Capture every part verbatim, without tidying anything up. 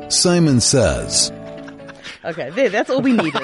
Simon Says. Okay, there, that's all we needed.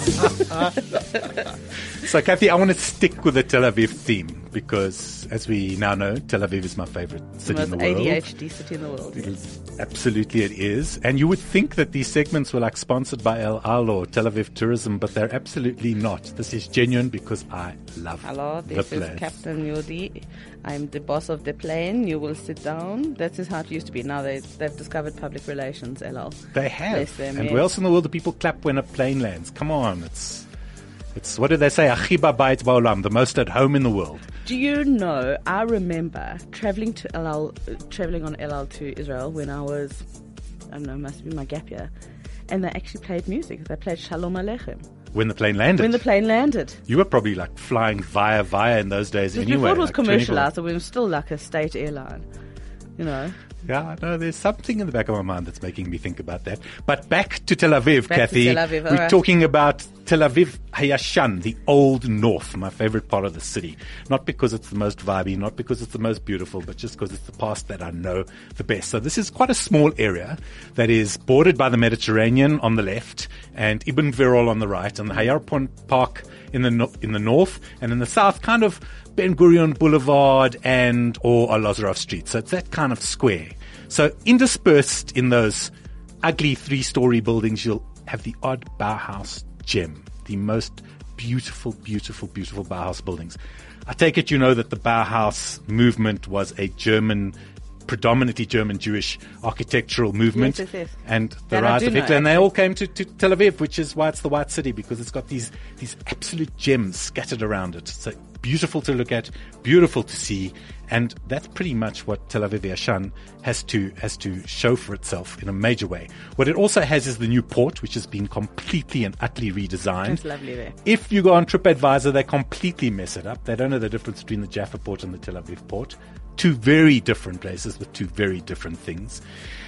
So, Kathy, I want to stick with the Tel Aviv theme because, as we now know, Tel Aviv is my favorite city in the Most world. A D H D city in the world. It is, absolutely it is. And you would think that these segments were like sponsored by El Al or Tel Aviv Tourism, but they're absolutely not. This is genuine because I love Hello, the this place. is Captain Yodi. I'm the boss of the plane. You will sit down. That is how it used to be. Now they, they've discovered public relations, L L. They Bless have. them, And yes. where else in the world do people clap when a plane lands? Come on, it's... It's, what do they say? Achiba Bait Ba'olam, the most at home in the world. Do you know, I remember traveling to El Al, uh, traveling on El Al to Israel when I was, I don't know, must have been my gap year. And they actually played music. They played Shalom Aleichem. When the plane landed. When the plane landed. You were probably like flying via via in those days Just anyway. before it was like commercialized, so we were still like a state airline. You know. Yeah, no, there's something in the back of my mind that's making me think about that. But back to Tel Aviv, Back to Kathy. Tel Aviv, all We're right. talking about Tel Aviv Hayashan, the old north, my favorite part of the city. Not because it's the most vibey, not because it's the most beautiful, but just because it's the past that I know the best. So this is quite a small area that is bordered by the Mediterranean on the left and Ibn Virol on the right, and the Hayarpon Park in the no- in the north, and in the south, kind of Ben Gurion Boulevard and or Al-Azraf Street. So it's that kind of square. So interspersed in those ugly three-story buildings, you'll have the odd Bauhaus gem, the most beautiful, beautiful, beautiful Bauhaus buildings. I take it you know that the Bauhaus movement was a German, predominantly German Jewish architectural movement. Yes, yes, yes. And the That I rise do of know, Hitler, and they actually. all came to, to Tel Aviv, which is why it's the White City, because it's got these these absolute gems scattered around it. So beautiful to look at, beautiful to see, and that's pretty much what Tel Aviv Yashan has to has to show for itself in a major way. What it also has is the new port, which has been completely and utterly redesigned. It's lovely there. If you go on TripAdvisor, they completely mess it up. They don't know the difference between the Jaffa port and the Tel Aviv port. Two very different places with two very different things.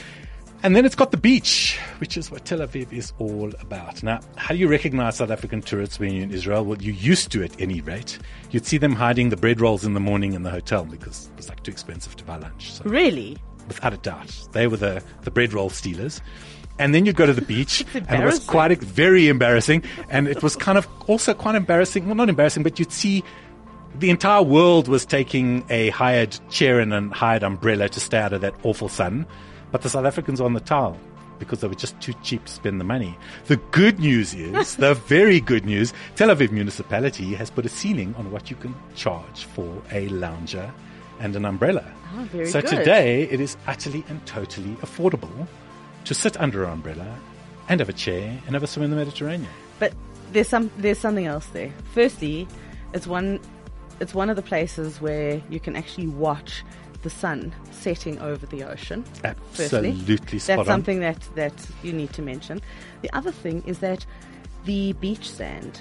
And then it's got the beach, which is what Tel Aviv is all about. Now, how do you recognize South African tourists when you're in Israel? Well, you used to at any rate. You'd see them hiding the bread rolls in the morning in the hotel because it was like too expensive to buy lunch. So, Really? without a doubt, they were the, the bread roll stealers. And then you'd go to the beach, It's and it was embarrassing. quite very embarrassing. And it was kind of also quite embarrassing. Well, not embarrassing, but you'd see the entire world was taking a hired chair and a hired umbrella to stay out of that awful sun. But the South Africans were on the towel because they were just too cheap to spend the money. The good news is, the very good news, Tel Aviv municipality has put a ceiling on what you can charge for a lounger and an umbrella. Oh, very so good. today it is utterly and totally affordable to sit under an umbrella and have a chair and have a swim in the Mediterranean. But there's some there's something else there. Firstly, it's one it's one of the places where you can actually watch the sun setting over the ocean. Firstly. Absolutely spot That's on. something that, that you need to mention. The other thing is that the beach sand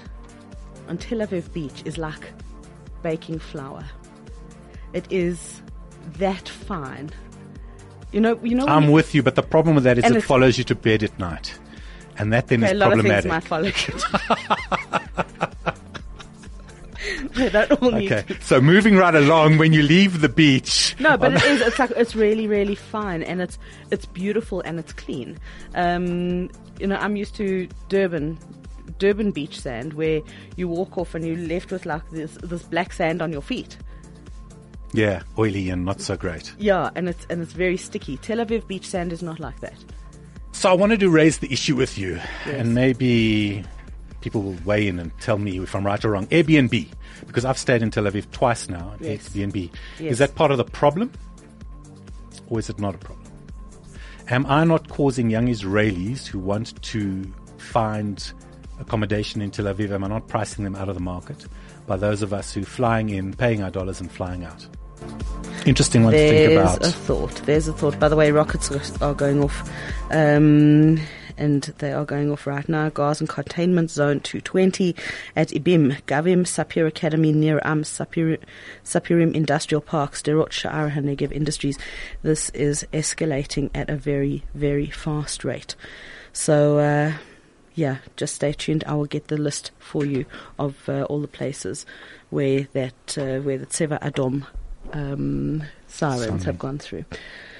on Tel Aviv beach is like baking flour. It is that fine. You know, you know. when I'm you- with you, but the problem with that is And it it's- follows you to bed at night. And that then Okay, is a lot problematic. of things might follow. They don't all need Okay, to. so moving right along, when you leave the beach. No, but on- it is. It's like it's really, really fine, and it's it's beautiful and it's clean. Um, you know, I'm used to Durban, Durban beach sand, where you walk off and you're left with like this this black sand on your feet. Yeah, oily and not so great. Yeah, and it's and it's very sticky. Tel Aviv beach sand is not like that. So I wanted to raise the issue with you, Yes. and maybe people will weigh in and tell me if I'm right or wrong. Airbnb, because I've stayed in Tel Aviv twice now. at Yes. Airbnb. Yes. Is that part of the problem, or is it not a problem? Am I not causing young Israelis who want to find accommodation in Tel Aviv, am I not pricing them out of the market by those of us who flying in, paying our dollars and flying out? Interesting one to think There's about. a thought. There's a thought. By the way, rockets are- are going off, um, and they are going off right now. Gaza Containment Zone two twenty at Ibim, Gavim, Sapir Academy near Am, Sapir, Sapirim Industrial Park, Sderot, Sha'ar HaNegev Industries. This is escalating at a very, very fast rate. So, uh, yeah, just stay tuned. I will get the list for you of uh, all the places where that uh, where the Tseva Adom um, sirens Something. have gone through.